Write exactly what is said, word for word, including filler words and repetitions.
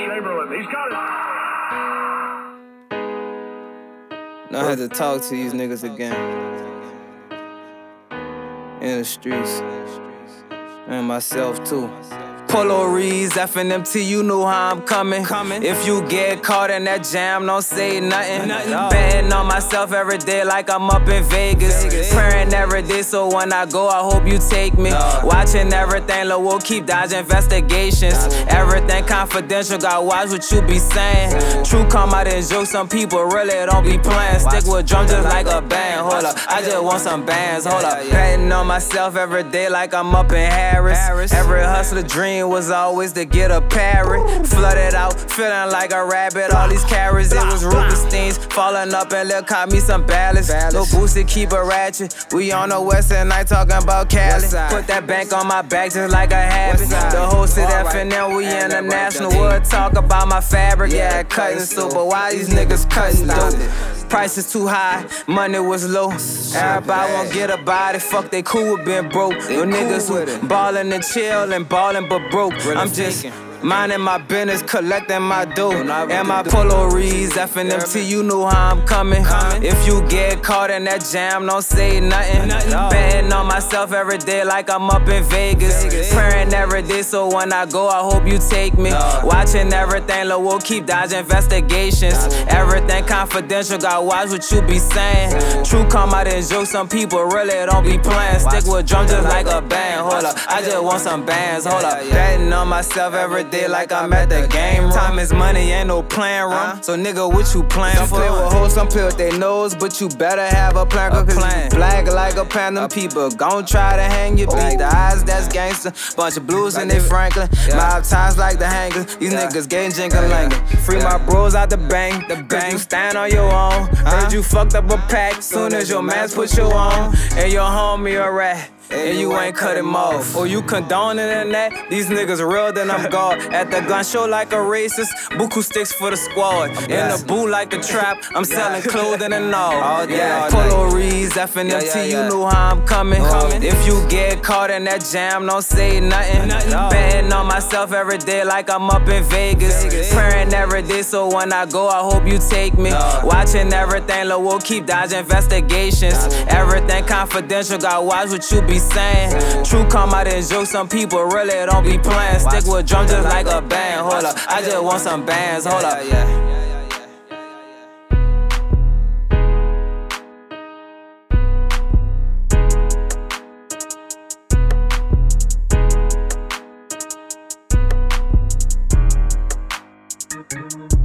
Chamberlain. He's got it. Now I had to talk to these niggas again. In the streets. And myself too. Polo Reeds, F N M T, you know how I'm coming. coming. If you get caught in that jam, don't say nothing. nothing. Betting on myself every day like I'm up in Vegas. Vegas. Praying every day, so when I go, I hope you take me. No. Watching everything, look, we'll keep dodging investigations. Everything confidential, gotta watch what you be saying. True come out and joke, some people really don't be playing. Stick with drums just like a band, hold up. I just want some bands, hold up. Betting on myself every day like I'm up in Harris. Every hustler dream was always to get a parrot. Flooded out, feeling like a rabbit. All these carrots, it was Rubenstein's. Falling up and Lil caught me some ballads. No Boosie, keep a ratchet. We on the west and night talking about Cali. Put that bank on my back just like a habit. The host at F N M, we international. Would talk about my fabric, yeah, cutting so. But why these niggas cutting dope? Price is too high, money was low. Everybody won't get a body, fuck they cool with being broke. No niggas who ballin' and chill and ballin' but broke. I'm just minding my business, collecting my dough. And my Polo Reeds, F N M T, you know how I'm coming. If you get caught in that jam, don't say nothing. Betting on myself every day like I'm up in Vegas. Praying every day, so when I go, I hope you take me. Watching everything, look, we'll keep dodging investigations. Everything confidential, gotta watch what you be saying. True come out and joke, some people really don't be playing. Stick with drums just like a band, hold up. I just want some bands, hold up. Betting on myself every day like I'm at the game. Time is money, ain't no playing room. So nigga, what you playing for? Some play with hoes, some play with their nose, but you better have a plan. Cause you black like a panda. People gon' try to hang you. Beat the eyes, that's gangster. Bunch of blues in they Franklin. Mob ties like the hangers. These niggas getting jingle-langle. Free my bros out the bank. The bank, you stand on your own. Heard you fucked up a pack. Soon as your mask put you on, and your homie a rat. And you ain't cut him off. Or you condoning in that? These niggas real, then I'm God. At the gun show like a racist. Buku sticks for the squad. In the booth like a trap. I'm selling clothing and all. Yeah, Polo Reeds, F N M T, you know how I'm coming. If you get caught in that jam, don't say nothing. Betting on myself every day like I'm up in Vegas. Praying every day, so when I go, I hope you take me. Watching everything, look, we'll keep dodging investigations. Everything confidential, gotta watch what you be saying. True come out and joke, some people really don't be playing. Stick with drums just like a band, hold up. I just want some bands, hold up. Thank you.